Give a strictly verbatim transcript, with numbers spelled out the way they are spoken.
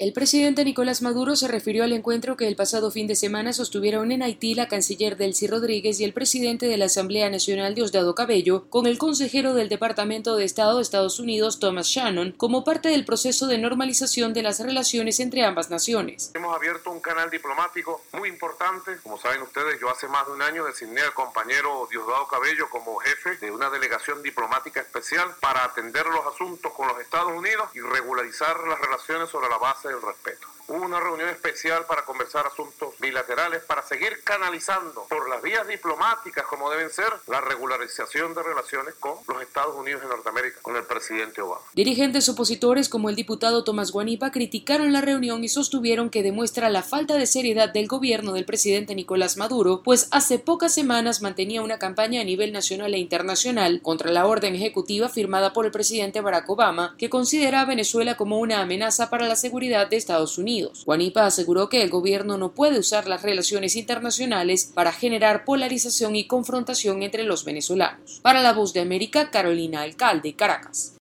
El presidente Nicolás Maduro se refirió al encuentro que el pasado fin de semana sostuvieron en Haití la canciller Delcy Rodríguez y el presidente de la Asamblea Nacional Diosdado Cabello con el consejero del Departamento de Estado de Estados Unidos Thomas Shannon como parte del proceso de normalización de las relaciones entre ambas naciones. Hemos abierto un canal diplomático muy importante. Como saben ustedes, yo hace más de un año designé al compañero Diosdado Cabello como jefe de una delegación diplomática especial para atender los asuntos con los Estados Unidos y regularizar las relaciones sobre la base del respeto. Hubo una reunión especial para conversar asuntos bilaterales, para seguir canalizando por las vías diplomáticas como deben ser la regularización de relaciones con los Estados Unidos de Norteamérica, con el presidente Obama. Dirigentes opositores como el diputado Tomás Guanipa criticaron la reunión y sostuvieron que demuestra la falta de seriedad del gobierno del presidente Nicolás Maduro, pues hace pocas semanas mantenía una campaña a nivel nacional e internacional contra la orden ejecutiva firmada por el presidente Barack Obama, que considera a Venezuela como una amenaza para la seguridad de Estados Unidos. Guanipa aseguró que el gobierno no puede usar las relaciones internacionales para generar polarización y confrontación entre los venezolanos. Para La Voz de América, Carolina Alcalde, Caracas.